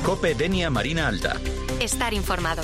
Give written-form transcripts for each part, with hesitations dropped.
COPE Denia Marina Alta. Estar informado.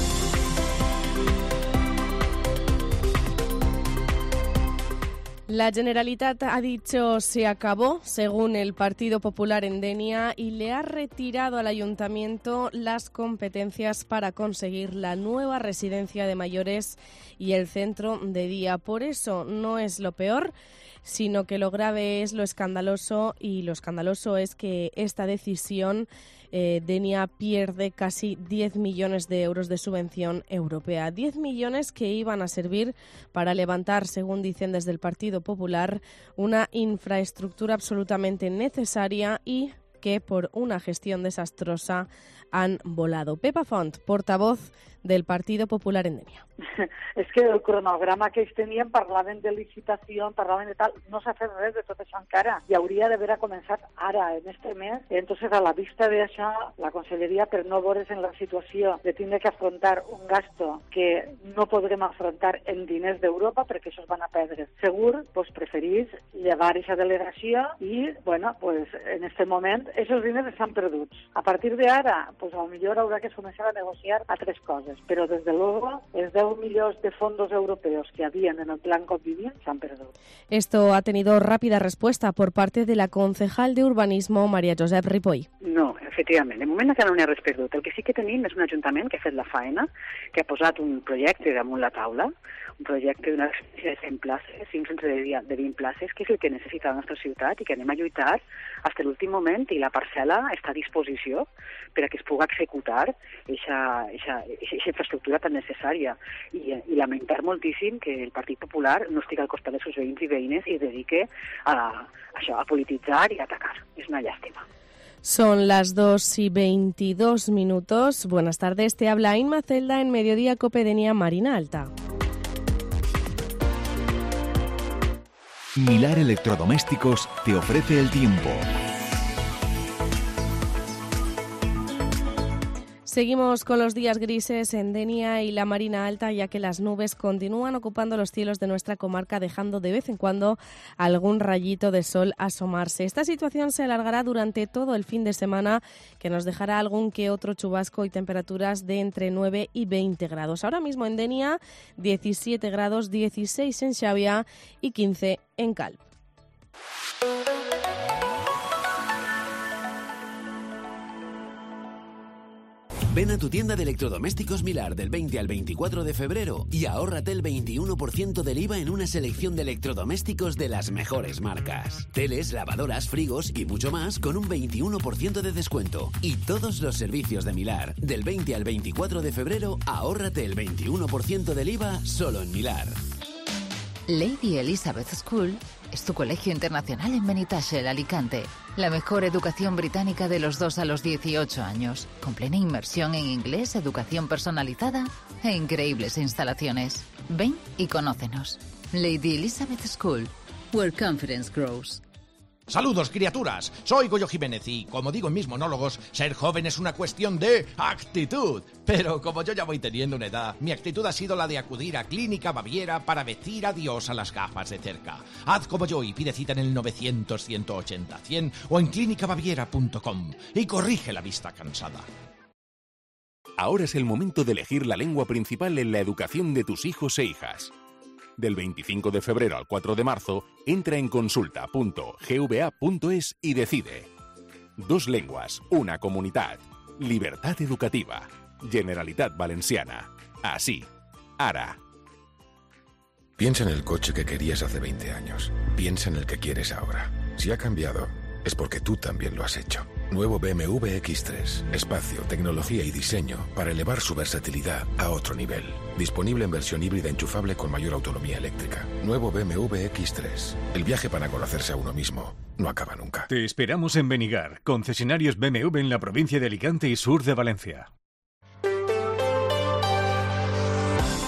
La Generalitat ha dicho se acabó, según el Partido Popular en Denia, y le ha retirado al Ayuntamiento las competencias para conseguir la nueva residencia de mayores y el centro de día. Por eso no es lo peor, sino que lo grave es lo escandaloso, y lo escandaloso es que esta decisión Denia pierde casi 10 millones de euros de subvención europea. 10 millones que iban a servir para levantar, según dicen desde el Partido Popular, una infraestructura absolutamente necesaria y que por una gestión desastrosa han volado. Pepa Font, portavoz del Partido Popular en Denia. És que el cronograma que ells tenien parlaven de licitació, parlaven de tal, no s'ha fet res de tot això encara, i hauria d'haver començat ara, en este mes. Entonces, a la vista d'això, la Conselleria, per no veure's en la situació de tindre que afrontar un gasto que no podrem afrontar en diners d'Europa, perquè això es van a perdre segur, pues preferís llevar aquesta delegació i, bueno, pues en este moment, esos diners estan perduts. A partir de ara, pues a lo millor haurà que començar a negociar altres coses, però desde luego els 10 millones de fondos europeos que habían en el plan COVID se han perdido. Esto ha tenido rápida respuesta por parte de la concejal de urbanismo, María Josep Ripoll. No, efectivament. De moment encara no n'hi ha res perdut. El que sí que tenim és un ajuntament que ha fet la faena, que ha posat un projecte damunt la taula, un projecte d'una residència de 100 places, 5 centres de 20 places, que és el que necessita la nostra ciutat i que anem a lluitar fins a l'últim moment, i la parcel·la està a disposició per a que es pugui executar aquesta infraestructura tan necessària. I lamentar moltíssim que el Partit Popular no estigui al costat dels seus veïns i veïnes i es dedique a polititzar i a atacar. És una llàstima. Son las 2:22. Buenas tardes, te habla Inma Celda en Mediodía COPE Denia Marina Alta. Milar Electrodomésticos te ofrece el tiempo. Seguimos con los días grises en Denia y la Marina Alta, ya que las nubes continúan ocupando los cielos de nuestra comarca, dejando de vez en cuando algún rayito de sol asomarse. Esta situación se alargará durante todo el fin de semana, que nos dejará algún que otro chubasco y temperaturas de entre 9 y 20 grados. Ahora mismo en Denia, 17 grados, 16 en Xàbia y 15 en Calp. Ven a tu tienda de electrodomésticos Milar del 20 al 24 de febrero y ahórrate el 21% del IVA en una selección de electrodomésticos de las mejores marcas. Teles, lavadoras, frigos y mucho más con un 21% de descuento. Y todos los servicios de Milar. Del 20 al 24 de febrero, ahórrate el 21% del IVA solo en Milar. Lady Elizabeth School es tu colegio internacional en Benitatxell, Alicante. La mejor educación británica de los 2 a los 18 años, con plena inmersión en inglés, educación personalizada e increíbles instalaciones. Ven y conócenos. Lady Elizabeth School, where confidence grows. Saludos, criaturas. Soy Goyo Jiménez y, como digo en mis monólogos, ser joven es una cuestión de actitud. Pero como yo ya voy teniendo una edad, mi actitud ha sido la de acudir a Clínica Baviera para decir adiós a las gafas de cerca. Haz como yo y pide cita en el 900-180-100 o en clinicabaviera.com y corrige la vista cansada. Ahora es el momento de elegir la lengua principal en la educación de tus hijos e hijas. Del 25 de febrero al 4 de marzo, entra en consulta.gva.es y decide. 2 lenguas, una comunitat. Libertad educativa. Generalitat Valenciana. Así. Ara. Piensa en el coche que querías hace 20 años. Piensa en el que quieres ahora. Si ha cambiado, es porque tú también lo has hecho. Nuevo BMW X3. Espacio, tecnología y diseño para elevar su versatilidad a otro nivel. Disponible en versión híbrida enchufable con mayor autonomía eléctrica. Nuevo BMW X3. El viaje para conocerse a uno mismo no acaba nunca. Te esperamos en Benigar, concesionarios BMW en la provincia de Alicante y sur de Valencia.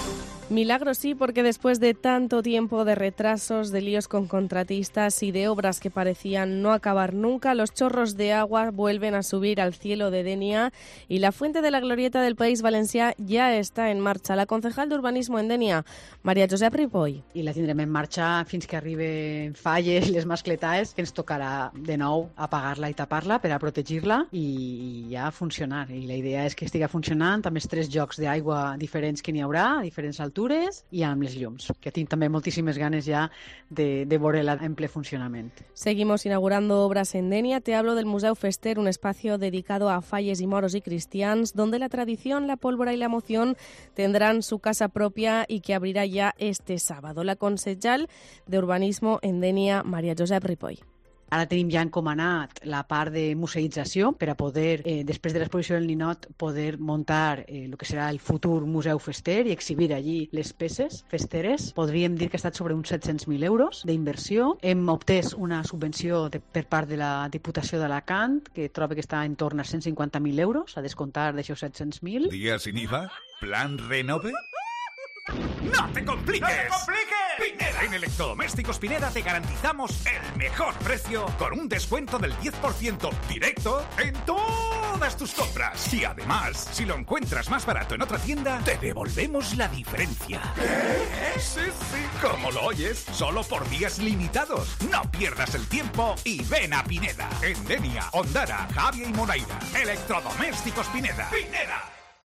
Milagro sí, porque después de tanto tiempo de retrasos, de líos con contratistas y de obras que parecían no acabar nunca, los chorros de agua vuelven a subir al cielo de Dénia y la fuente de la glorieta del País Valencià ya está en marcha. La concejal de urbanismo en Dénia, Maria Josep Ripoll. I la tindrem en marxa fins que arriben falles i les mascletades, que ens tocarà de nou apagar-la i tapar-la per a protegir-la i ja funcionar. I la idea és que estigui funcionant amb els 3 jocs d'aigua diferents que n'hi haurà, a diferents altures, i amb les llums, que tinc també moltíssimes ganes ya de veure-la en ple funcionamiento. Seguimos inaugurando obras en Dénia. Te hablo del Museu Fester, un espacio dedicado a falles y moros y cristians, donde la tradición, la pólvora y la emoción tendrán su casa propia y que abrirá ya este sábado. La concejal de urbanismo en Dénia, Maria Josep Ripoll. Ara tenim ja encomanat la part de museïtzació per a poder, després de l'exposició del Ninot, poder muntar el que serà el futur Museu Fester i exhibir allí les peces festeres. Podríem dir que ha estat sobre uns 700.000 euros d'inversió. Hem obtès una subvenció per part de la Diputació d'Alacant, que troba que està en torn a 150.000 euros, a descomptar d'això 700.000. ¿Día sin IVA? ¿Plan Renove? ¡No te compliques! ¡No te compliques! Pineda. En Electrodomésticos Pineda te garantizamos el mejor precio con un descuento del 10% directo en todas tus compras. Y además, si lo encuentras más barato en otra tienda, te devolvemos la diferencia. ¿Qué? Sí, como lo oyes, solo por días limitados. No pierdas el tiempo y ven a Pineda. En Dénia, Ondara, Javia y Moraira. Electrodomésticos Pineda. ¡Pineda!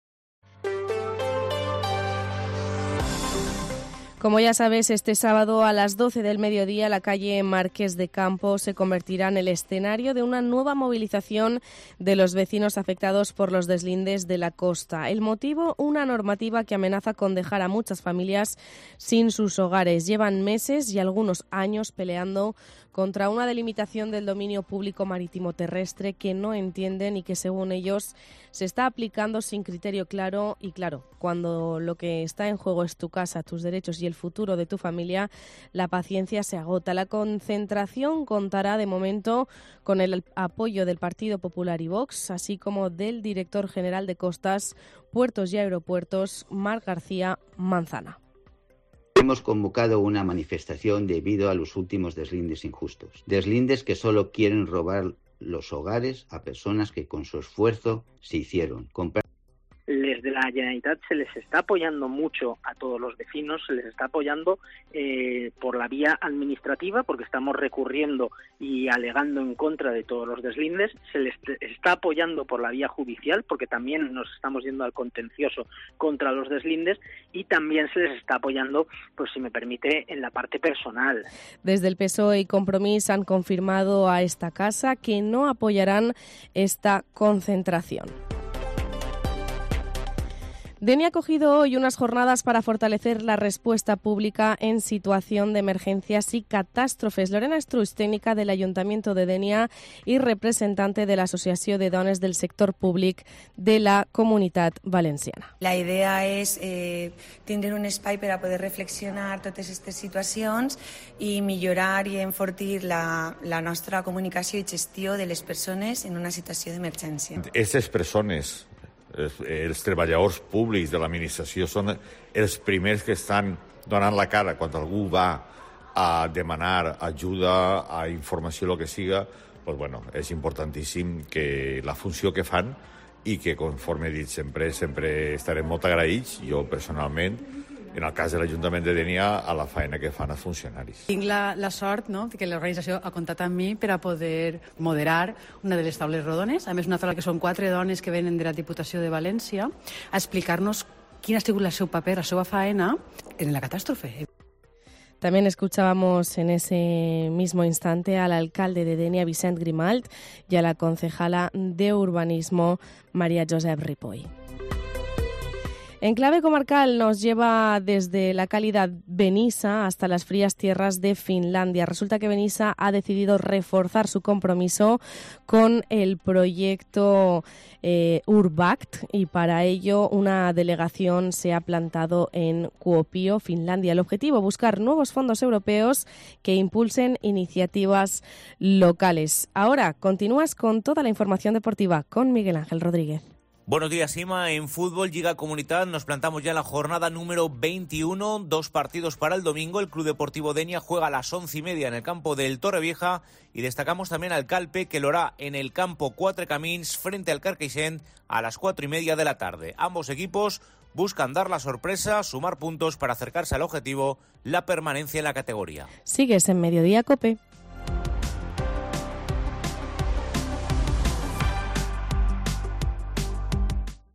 Como ya sabes, este sábado a las 12 del mediodía la calle Marqués de Campo se convertirá en el escenario de una nueva movilización de los vecinos afectados por los deslindes de la costa. El motivo, una normativa que amenaza con dejar a muchas familias sin sus hogares. Llevan meses y algunos años peleando contra una delimitación del dominio público marítimo terrestre que no entienden y que, según ellos, se está aplicando sin criterio claro. Y claro, cuando lo que está en juego es tu casa, tus derechos y el futuro de tu familia, la paciencia se agota. La concentración contará de momento con el apoyo del Partido Popular y Vox, así como del director general de Costas, Puertos y Aeropuertos, Marc García Manzana. Hemos convocado una manifestación debido a los últimos deslindes injustos. Deslindes que solo quieren robar los hogares a personas que con su esfuerzo se hicieron. Desde la Generalitat se les está apoyando mucho a todos los vecinos, se les está apoyando por la vía administrativa, porque estamos recurriendo y alegando en contra de todos los deslindes, se les está apoyando por la vía judicial, porque también nos estamos yendo al contencioso contra los deslindes, y también se les está apoyando, pues si me permite, en la parte personal. Desde el PSOE y Compromís han confirmado a esta casa que no apoyarán esta concentración. Dénia ha acogido hoy unas jornadas para fortalecer la respuesta pública en situación de emergencias y catástrofes. Lorena Estruix, técnica del Ayuntamiento de Dénia y representante de la Asociación de Dones del Sector Públic de la Comunitat Valenciana. La idea és tindre un espai per a poder reflexionar totes aquestes situacions i millorar i enfortir la nostra comunicació i gestió de les persones en una situació d'emergència. Aquestes persones, els treballadors públics de l'administració, són els primers que estan donant la cara quan algú va a demanar ajuda, a informació, el que siga. Pues bueno, és importantíssim que la funció que fan i que, conforme he dit sempre estarem molt agraïts, jo personalment, en el cas de l'Ajuntament de Dénia, a la feina que fan els funcionaris. Tinc la sort, no?, que l'organització ha comptat amb mi per a poder moderar una de les taules rodones, a més una taula que són 4 dones que venen de la Diputació de València, a explicar-nos quin ha sigut el seu paper, la seva faena en la catàstrofe. También escuchábamos en ese mismo instante al alcalde de Dénia, Vicent Grimalt, y a la concejala de urbanismo, Maria Josep Ripoll. En clave comarcal nos lleva desde la cálida Benissa hasta las frías tierras de Finlandia. Resulta que Benissa ha decidido reforzar su compromiso con el proyecto Urbact y para ello una delegación se ha plantado en Kuopio, Finlandia. El objetivo, buscar nuevos fondos europeos que impulsen iniciativas locales. Ahora continúas con toda la información deportiva con Miguel Ángel Rodríguez. Buenos días, Ima. En fútbol, Lliga Comunitat, nos plantamos ya en la jornada número 21. 2 partidos para el domingo. El Club Deportivo Denia juega a las 11:30 en el campo del Torrevieja. Y destacamos también al Calpe, que lo hará en el campo Quatre Camins frente al Carcaixent a las 4:30 de la tarde. Ambos equipos buscan dar la sorpresa, sumar puntos para acercarse al objetivo, la permanencia en la categoría. Sigues en Mediodía COPE.